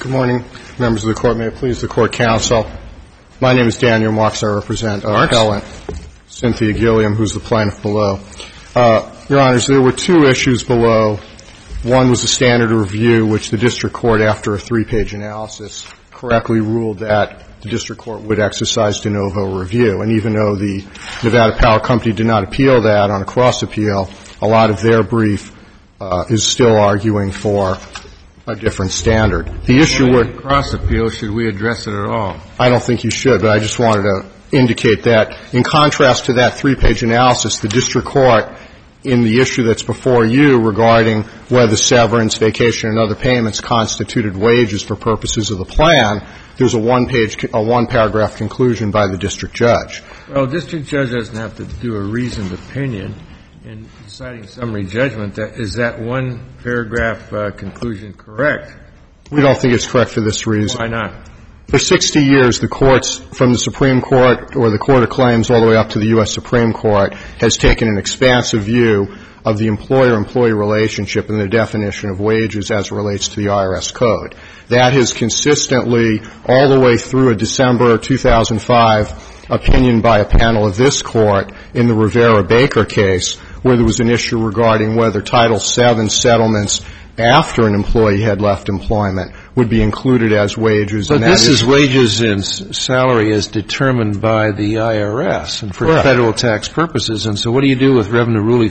Good morning, members of the Court. May it please the Court Counsel. My name is Daniel Marks. I represent appellant Cynthia Gilliam, who's the plaintiff below. Your Honors, there were two issues below. One was the standard of review, which the district court, after a three-page analysis, correctly ruled that the district court would exercise de novo review. And even though the Nevada Power Company did not appeal that on a cross-appeal, a lot of their brief is still arguing for a different standard. The issue where cross-appeal, should we address it at all? I don't think you should, but I just wanted to indicate that in contrast to that three-page analysis, the district court, in the issue that's before you regarding whether severance, vacation, and other payments constituted wages for purposes of the plan, there's a one-paragraph conclusion by the district judge. Well, the district judge doesn't have to do a reasoned opinion in deciding summary judgment. Is that one-paragraph conclusion correct? We don't think it's correct for this reason. Why not? For 60 years, the courts, from the Supreme Court or the Court of Claims all the way up to the U.S. Supreme Court, has taken an expansive view of the employer-employee relationship and the definition of wages as it relates to the IRS code. That has consistently, all the way through a December 2005 opinion by a panel of this Court in the Rivera-Baker case, where there was an issue regarding whether Title VII settlements after an employee had left employment would be included as wages. But this is wages and salary as determined by the IRS and for Correct. Federal tax purposes. And so what do you do with Revenue Ruling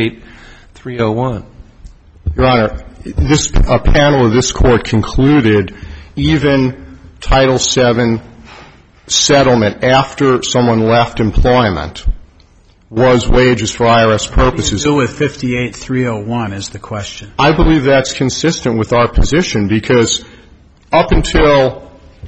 58-301? Your Honor, a panel of this Court concluded even Title VII settlement after someone left employment was wages for IRS purposes. What do you do with 58-301 is the question. I believe that's consistent with our position because up until,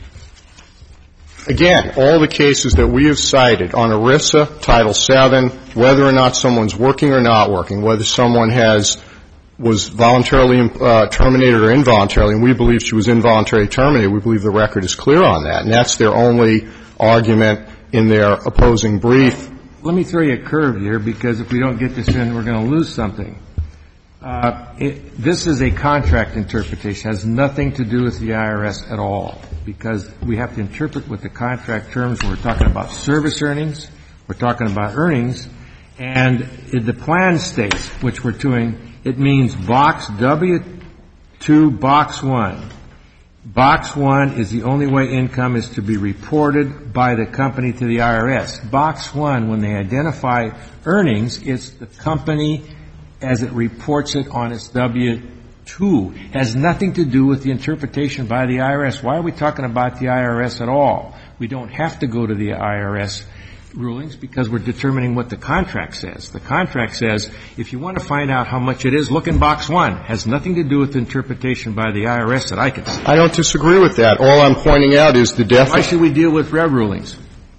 again, all the cases that we have cited on ERISA, Title VII, whether or not someone's working or not working, whether someone was voluntarily terminated or involuntarily, and we believe she was involuntarily terminated, we believe the record is clear on that. And that's their only argument in their opposing brief. Let me throw you a curve here, because if we don't get this in, we're going to lose something. This is a contract interpretation. It has nothing to do with the IRS at all, because we have to interpret what the contract terms. We're talking about service earnings. We're talking about earnings. And in the plan states, which we're doing, it means box W2, box 1. Box 1 is the only way income is to be reported by the company to the IRS. Box 1, when they identify earnings, it's the company as it reports it on its W2. It has nothing to do with the interpretation by the IRS. Why are we talking about the IRS at all? We don't have to go to the IRS rulings because we're determining what the contract says. The contract says if you want to find out how much it is, look in box 1. It has nothing to do with the interpretation by the IRS that I can see. I don't disagree with that. All I'm pointing out is the definition. Why should we deal with rev rulings?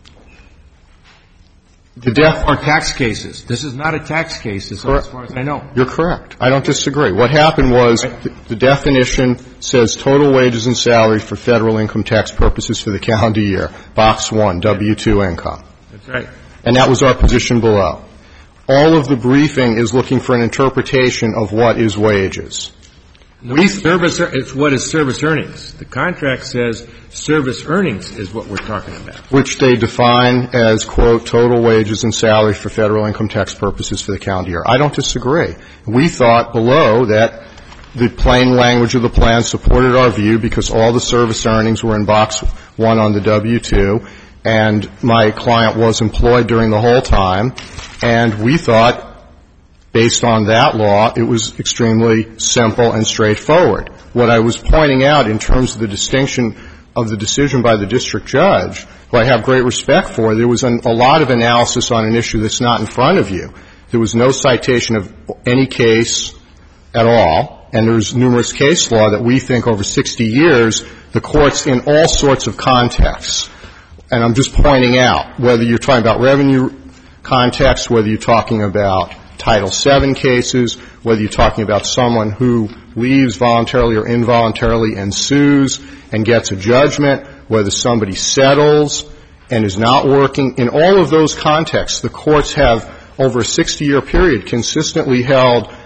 Or tax cases. This is not a tax case as far as I know. You're correct. I don't disagree. What happened was the definition says total wages and salary for federal income tax purposes for the calendar year. Box 1, W2 income. That's right. And that was our position below. All of the briefing is looking for an interpretation of what is wages. It's what is service earnings. The contract says service earnings is what we're talking about. Which they define as, quote, total wages and salary for federal income tax purposes for the calendar year. I don't disagree. We thought below that the plain language of the plan supported our view because all the service earnings were in box 1 on the W2, and my client was employed during the whole time, and we thought, based on that law, it was extremely simple and straightforward. What I was pointing out in terms of the distinction of the decision by the district judge, who I have great respect for, there was a lot of analysis on an issue that's not in front of you. There was no citation of any case at all, and there's numerous case law that we think over 60 years, the courts in all sorts of contexts, and I'm just pointing out, whether you're talking about revenue context, whether you're talking about Title VII cases, whether you're talking about someone who leaves voluntarily or involuntarily and sues and gets a judgment, whether somebody settles and is not working. In all of those contexts, the courts have, over a 60-year period, consistently held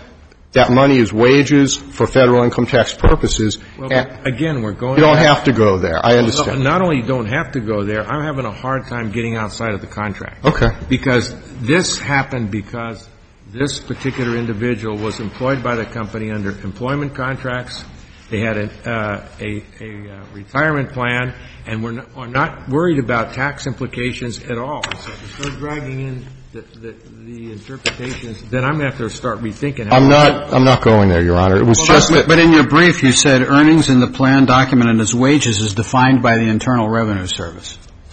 That money is wages for federal income tax purposes. Well, again, we're going. You don't have to go there. I understand. Not only don't have to go there, I'm having a hard time getting outside of the contract. Okay. Because this happened because this particular individual was employed by the company under employment contracts. They had a retirement plan, and we're not worried about tax implications at all. So if we start dragging in the interpretations, then I'm going to have to start rethinking. I'm not going there, Your Honor. It was just that. But in your brief, you said earnings in the plan documented as wages is defined by the Internal Revenue Service.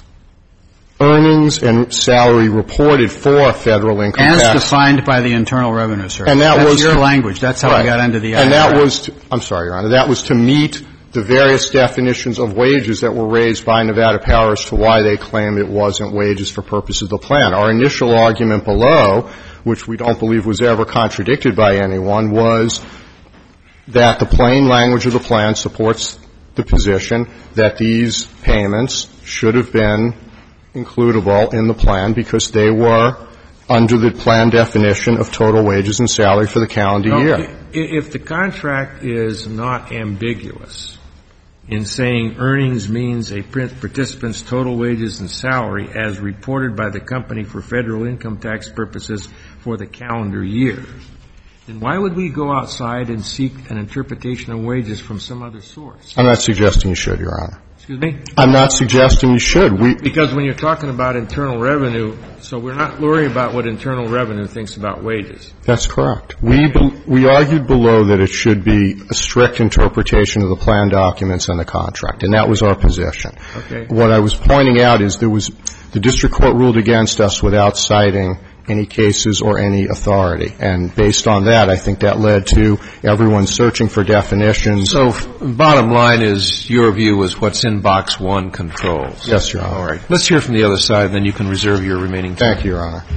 Earnings and salary reported for federal income tax. As defined by the Internal Revenue Service. And that's your language. That's how we got into the IRS. And that was I'm sorry, Your Honor. That was to meet the various definitions of wages that were raised by Nevada Power as to why they claimed it wasn't wages for purposes of the plan. Our initial argument below, which we don't believe was ever contradicted by anyone, was that the plain language of the plan supports the position that these payments should have been includable in the plan because they were under the plan definition of total wages and salary for the calendar year. If the contract is not ambiguous in saying earnings means a participant's total wages and salary as reported by the company for federal income tax purposes for the calendar year, then why would we go outside and seek an interpretation of wages from some other source? I'm not suggesting you should, Your Honor. Excuse me? I'm not suggesting you should. Because when you're talking about internal revenue, so we're not worried about what internal revenue thinks about wages. That's correct. We argued below that it should be a strict interpretation of the plan documents and the contract, and that was our position. Okay. What I was pointing out is the district court ruled against us without citing any cases or any authority. And based on that, I think that led to everyone searching for definitions. So bottom line is your view is what's in box 1 controls. Yes, Your Honor. All right. Let's hear from the other side, and then you can reserve your remaining time. Thank you, Your Honor.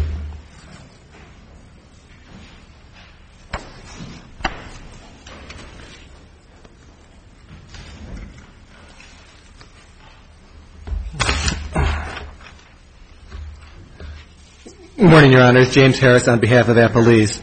Good morning, Your Honors. James Harris on behalf of Appalese.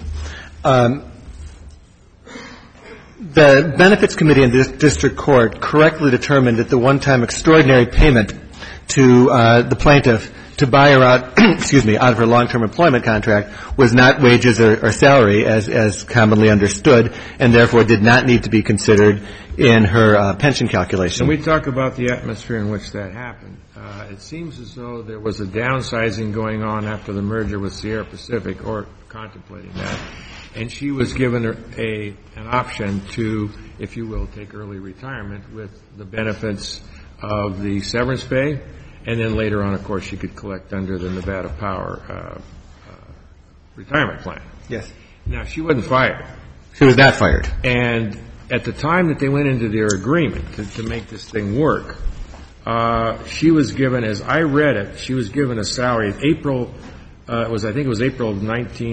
The Benefits Committee in this district court correctly determined that the one-time extraordinary payment to the plaintiff to buy her out, out of her long-term employment contract was not wages or salary as commonly understood, and therefore did not need to be considered in her pension calculation. When we talk about the atmosphere in which that happened, it seems as though there was a downsizing going on after the merger with Sierra Pacific, or contemplating that, and she was given an option to, if you will, take early retirement with the benefits of the severance pay, and then later on, of course, she could collect under the Nevada Power retirement plan. Yes. Now, she wasn't fired. She was not fired. And at the time that they went into their agreement to make this thing work, she was given, as I read it, she was given a salary. I think it was April of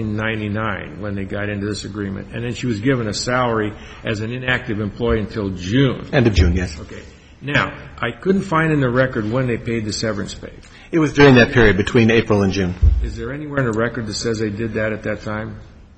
1999 when they got into this agreement. And then she was given a salary as an inactive employee until June. End of June, yes. Okay. Now, I couldn't find in the record when they paid the severance pay. It was during that period between April and June. Is there anywhere in the record that says they did that at that time?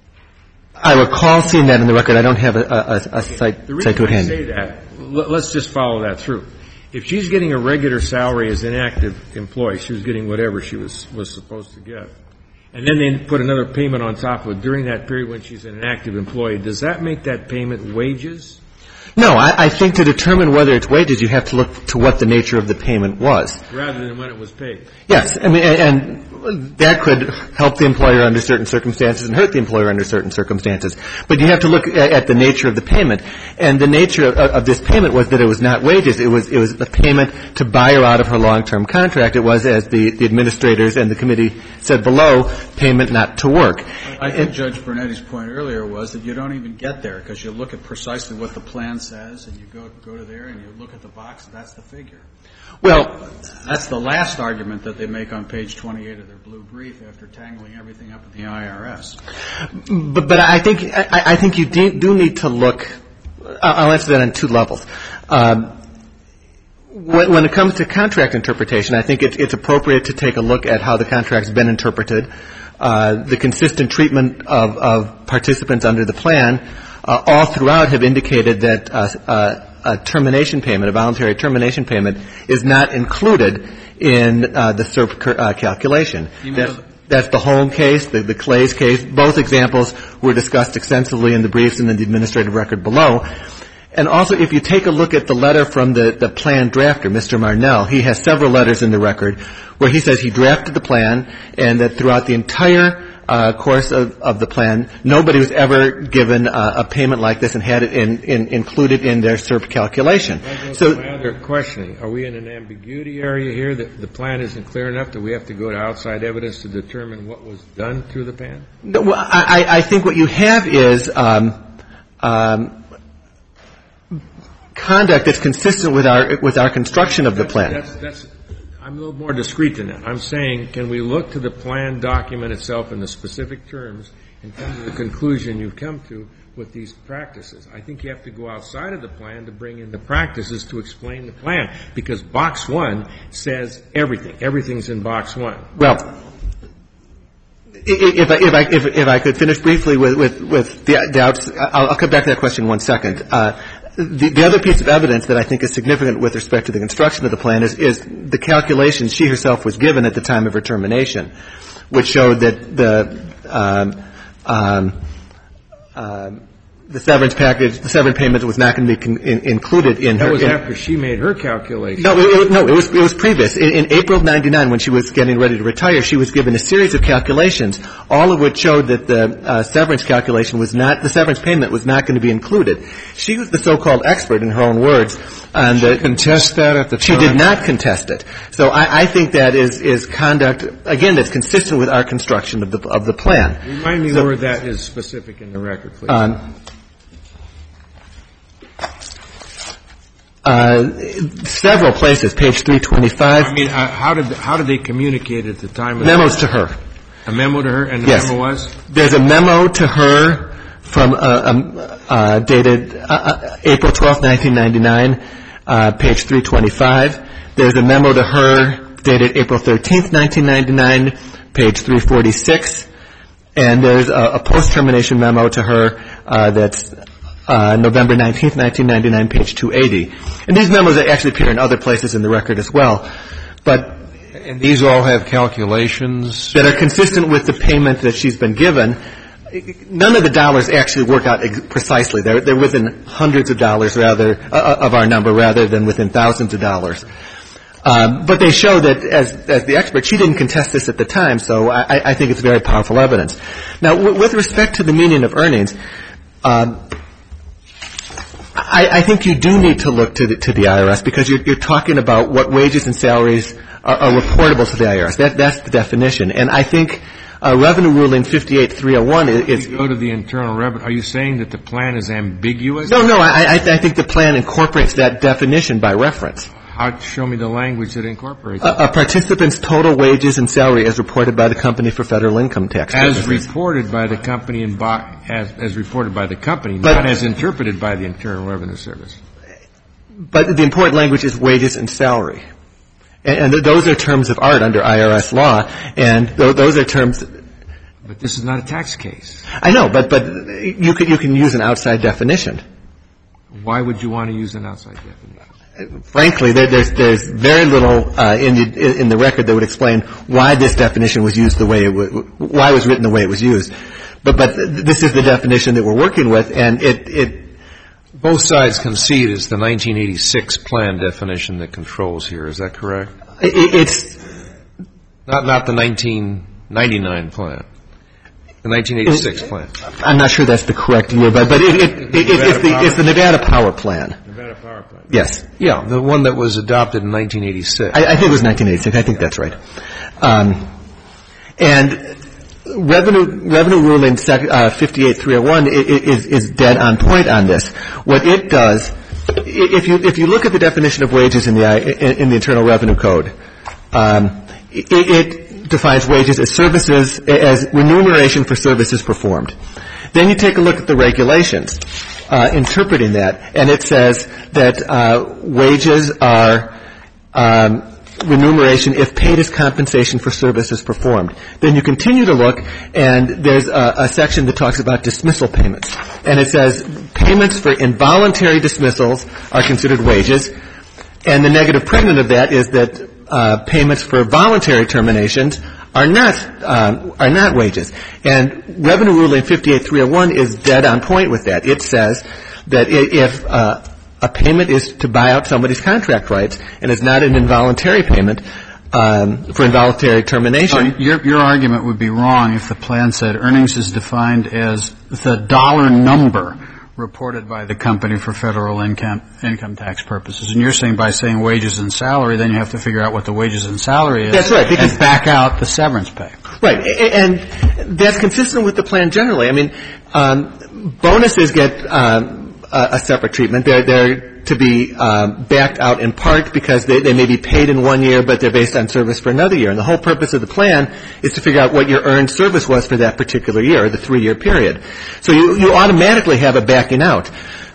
I recall seeing that in the record. I don't have a cite to it handy. The reason I say that, let's just follow that through. If she's getting a regular salary as an inactive employee, she was getting whatever she was supposed to get, and then they put another payment on top of it during that period when she's an active employee, does that make that payment wages? No, I think to determine whether it's wages, you have to look to what the nature of the payment was. Rather than when it was paid. Yes. I mean, and that could help the employer under certain circumstances and hurt the employer under certain circumstances. But you have to look at the nature of the payment. And the nature of this payment was that it was not wages. It was a payment to buy her out of her long-term contract. It was, as the administrators and the committee said below, payment not to work. I think Judge Brunetti's point earlier was that you don't even get there because you look at precisely what the plan says and you go to there and you look at the box and that's the figure. Well, that's the last argument that they make on page 28 of their blue brief after tangling everything up at the IRS. But I think you do need to look. I'll answer that on two levels. When it comes to contract interpretation, I think it's appropriate to take a look at how the contract's been interpreted the consistent treatment of participants under the plan, all throughout have indicated that a termination payment, a voluntary termination payment, is not included in the CERP calculation. That's the Holm case, the Clays case. Both examples were discussed extensively in the briefs and in the administrative record below. And also, if you take a look at the letter from the plan drafter, Mr. Marnell, he has several letters in the record where he says he drafted the plan and that throughout the entire course of the plan, nobody was ever given a payment like this and had it included in their CERP calculation. So my other questioning, are we in an ambiguity area here that the plan isn't clear enough that we have to go to outside evidence to determine what was done through the plan? No, well, I think what you have is conduct that's consistent with our construction of the plan. I'm a little more discreet than that. I'm saying, can we look to the plan document itself in the specific terms and come to the conclusion you've come to with these practices? I think you have to go outside of the plan to bring in the practices to explain the plan, because box 1 says everything. Everything's in box 1. Well, if I could finish briefly with the doubts, I'll come back to that question in 1 second. The other piece of evidence that I think is significant with respect to the construction of the plan is the calculations she herself was given at the time of her termination, which showed that the severance package, the severance payment was not going to be included in her. That was after she made her calculation. No, it was previous. In April of 99, when she was getting ready to retire, she was given a series of calculations, all of which showed that the severance calculation was not, the severance payment was not going to be included. She was the so-called expert, in her own words. And did she contest that at the time? She did not contest it. So I think that is conduct, again, that's consistent with our construction of the plan. Remind me where that is specific in the record, please. Several places, page 325. I mean, how did they communicate at the time? Memos to her. A memo to her, and the yes. memo was? There's a memo to her from dated April 12th, 1999, page 325. There's a memo to her dated April 13th, 1999, page 346. And there's a post-termination memo to her that's November 19th, 1999, page 280. And these memos actually appear in other places in the record as well. And these all have calculations? That are consistent with the payment that she's been given. None of the dollars actually work out precisely. They're within hundreds of dollars rather of our number rather than within thousands of dollars. But they show that as the expert, she didn't contest this at the time, so I think it's very powerful evidence. Now, with respect to the meaning of earnings, I think you do need to look to the IRS because you're talking about what wages and salaries are reportable to the IRS. That's the definition. And I think Revenue Ruling 58301 is... Go to the Internal Revenue. Are you saying that the plan is ambiguous? No. I think the plan incorporates that definition by reference. Show me the language that incorporates it. A participant's total wages and salary as reported by the company for federal income tax purposes. As reported by the company as reported by the company, not as interpreted by the Internal Revenue Service. But the important language is wages and salary. And those are terms of art under IRS law, and those are terms... But this is not a tax case. I know, but you can use an outside definition. Why would you want to use an outside definition? Frankly, there's very little in the record that would explain why this definition was used the way why it was written the way it was used. But this is the definition that we're working with, and it both sides concede it's the 1986 plan definition that controls here. Is that correct? It's not the 1999 plan. The 1986 plan. I'm not sure that's the correct year, but it's the Nevada Power Plan. Nevada Power Plan. Yes. Yeah, the one that was adopted in 1986. I think it was 1986. I think that's right. And Revenue Ruling 58301 is dead on point on this. What it does, if you look at the definition of wages in the Internal Revenue Code, it defines wages as services, as remuneration for services performed. Then you take a look at the regulations interpreting that, and it says that wages are remuneration if paid as compensation for services performed. Then you continue to look, and there's a section that talks about dismissal payments. And it says payments for involuntary dismissals are considered wages, and the negative pregnant of that is that payments for voluntary terminations are not wages. And Revenue Ruling 58-301 is dead on point with that. It says that if a payment is to buy out somebody's contract rights and it's not an involuntary payment for involuntary termination. Your argument would be wrong if the plan said earnings is defined as the dollar number reported by the company for federal income tax purposes. And you're saying by saying wages and salary, then you have to figure out what the wages and salary is. That's right. And back out the severance pay. Right. And that's consistent with the plan generally. I mean, bonuses get a separate treatment. They're to be backed out in part because they may be paid in 1 year, but they're based on service for another year. And the whole purpose of the plan is to figure out what your earned service was for that particular year, or the 3-year period. So you automatically have a backing out.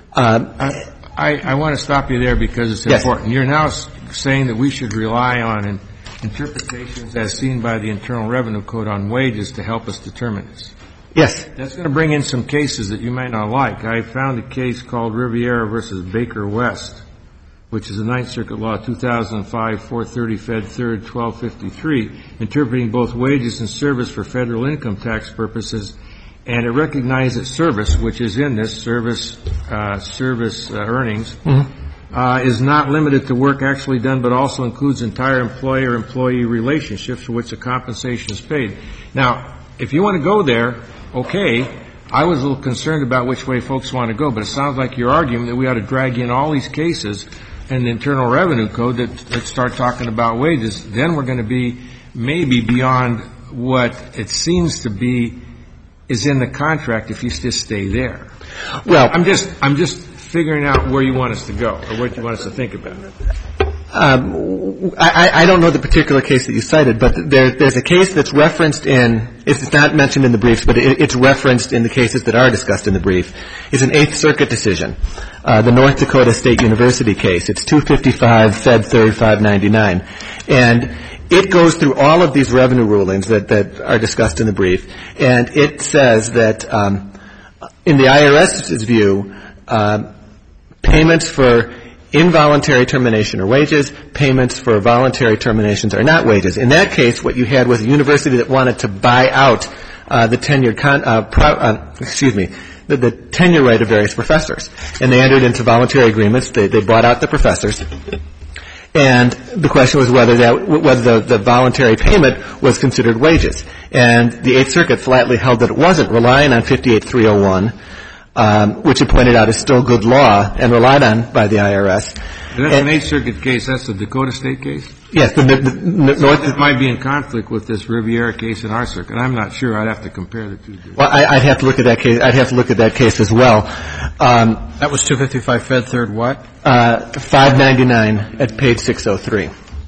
I want to stop you there because it's important. You're now saying that we should rely on interpretations as seen by the Internal Revenue Code on wages to help us determine this. Yes. That's going to bring in some cases that you might not like. I found a case called Riviera versus Baker West, which is a Ninth Circuit Law 2005, 430 Fed 3rd, 1253, interpreting both wages and service for federal income tax purposes, and it recognizes service, which is in this service earnings, is not limited to work actually done, but also includes entire employer-employee relationships for which the compensation is paid. Now, if you want to go there, okay, I was a little concerned about which way folks want to go, but it sounds like you're arguing that we ought to drag in all these cases in the Internal Revenue Code that start talking about wages. Then we're going to be maybe beyond what it seems to be is in the contract if you just stay there. Well, I'm just figuring out where you want us to go or what you want us to think about. I don't know the particular case that you cited, but there's a case that's referenced it's not mentioned in the briefs, but it's referenced in the cases that are discussed in the brief. It's an Eighth Circuit decision, the North Dakota State University case. It's 255 Fed 3rd 599. And it goes through all of these revenue rulings that are discussed in the brief, and it says that in the IRS's view, payments for involuntary termination are wages. Payments for voluntary terminations are not wages. In that case, what you had was a university that wanted to buy out the tenure right of various professors, and they entered into voluntary agreements. They bought out the professors, and the question was whether the voluntary payment was considered wages. And the Eighth Circuit flatly held that it wasn't, relying on 58-301. Which it pointed out is still good law and relied on by the IRS. That's an Eighth Circuit case. That's the Dakota State case? Yes. The North It might be in conflict with this Riviera case in our circuit. I'm not sure. I'd have to compare the two. Well, I'd have to look at that case. I'd have to look at that case as well. That was 255 Fed 3rd what? 599 at page 603.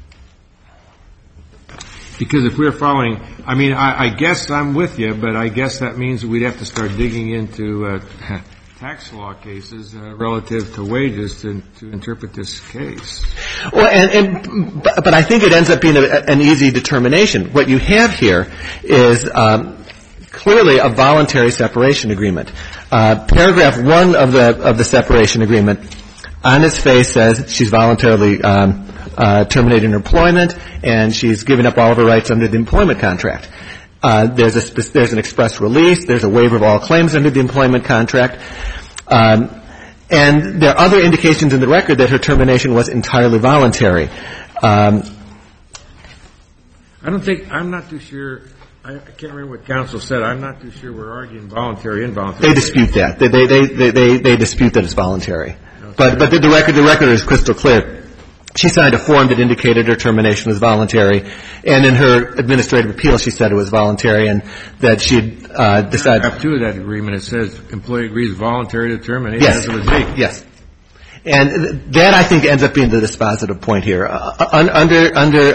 Because if we're following, I mean, I guess I'm with you, but I guess that means we'd have to start digging into tax law cases relative to wages to interpret this case. Well, but I think it ends up being an easy determination. What you have here is clearly a voluntary separation agreement. Paragraph 1 of the separation agreement on its face says she's voluntarily terminating her employment, and she's giving up all of her rights under the employment contract. There's an express release. There's a waiver of all claims under the employment contract. And there are other indications in the record that her termination was entirely voluntary. I'm not too sure. I can't remember what counsel said. I'm not too sure we're arguing voluntary, involuntary. They dispute that. They dispute that it's voluntary. Okay. But the record is crystal clear. She signed a form that indicated her termination was voluntary, and in her administrative appeal she said it was voluntary and that she had decided. Paragraph 2 of that agreement, it says employee agrees voluntary to terminate as of a date. Yes. And that, I think, ends up being the dispositive point here. Under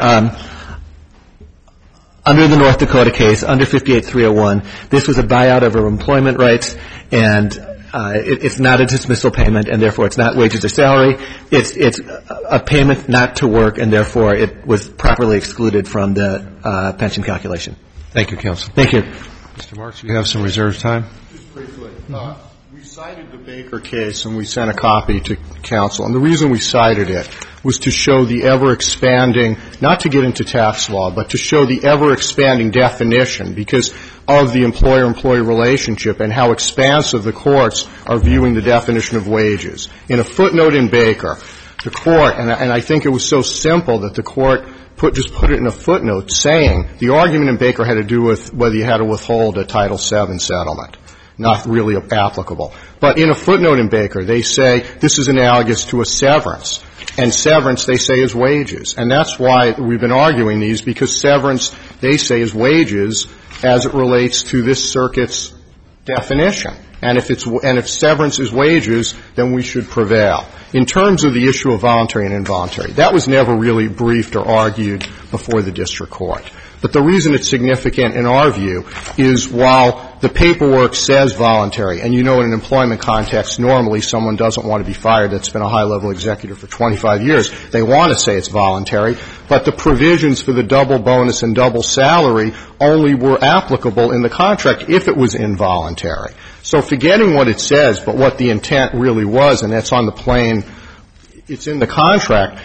the North Dakota case, under 58-301, this was a buyout of her employment rights, and it's not a dismissal payment, and therefore it's not wages or salary. It's a payment not to work, and therefore it was properly excluded from the pension calculation. Thank you, counsel. Thank you. Mr. Marks, you have some reserved time. Just briefly. We cited the Baker case, and we sent a copy to counsel. And the reason we cited it was to show the ever-expanding, not to get into tax law, but to show the ever-expanding definition because of the employer-employee relationship and how expansive the courts are viewing the definition of wages. In a footnote in Baker, the court, and I think it was so simple that the court just put it in a footnote saying the argument in Baker had to do with whether you had to withhold a Title VII settlement. Not really applicable. But in a footnote in Baker, they say this is analogous to a severance. And severance, they say, is wages. And that's why we've been arguing these, because severance, they say, is wages as it relates to this circuit's definition. And if severance is wages, then we should prevail. In terms of the issue of voluntary and involuntary, that was never really briefed or argued before the district court. But the reason it's significant in our view is while the paperwork says voluntary, and you know in an employment context normally someone doesn't want to be fired that's been a high-level executive for 25 years. They want to say it's voluntary, but the provisions for the double bonus and double salary only were applicable in the contract if it was involuntary. So forgetting what it says, but what the intent really was, and that's on the plain, it's in the contract,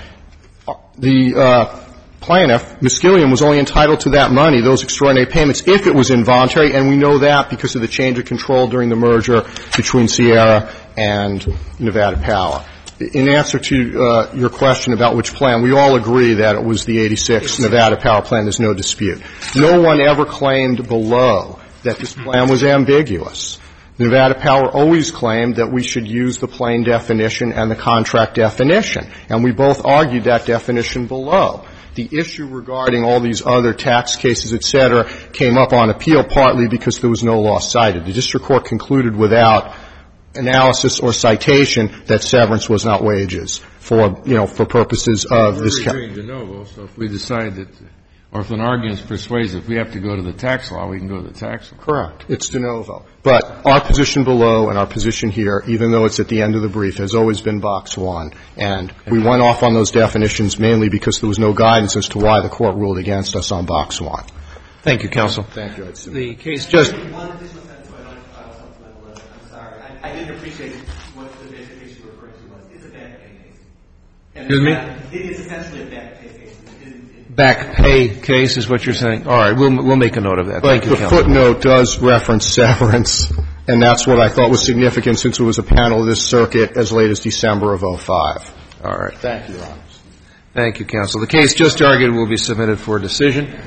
the plaintiff, Ms. Gilliam, was only entitled to that money, those extraordinary payments, if it was involuntary, and we know that because of the change of control during the merger between Sierra and Nevada Power. In answer to your question about which plan, we all agree that it was the 86 Nevada Power plan. There's no dispute. No one ever claimed below that this plan was ambiguous. Nevada Power always claimed that we should use the plain definition and the contract definition, and we both argued that definition below. The issue regarding all these other tax cases, et cetera, came up on appeal partly because there was no law cited. The district court concluded without analysis or citation that severance was not wages for purposes of this case. We're agreeing de novo, so if we decide that, or if an argument is persuasive, we have to go to the tax law, we can go to the tax law. Correct. It's de novo. But our position below and our position here, even though it's at the end of the brief, has always been box one. And we went off on those definitions mainly because there was no guidance as to why the court ruled against us on box one. Thank you, counsel. Thank you. The case just One additional sentence, so I don't file something like that. I'm sorry. I didn't appreciate what the basic issue you were referring to was. It's a back pay case. Excuse me? It is essentially a back pay case. back pay case is what you're saying? All right. We'll make a note of that. Thank you, But counsel. the footnote does reference severance, and that's what I thought was significant since it was a panel of this circuit as late as December of 2005. All right. Thank you, Your Honor. Thank you, counsel. The case just argued will be submitted for decision.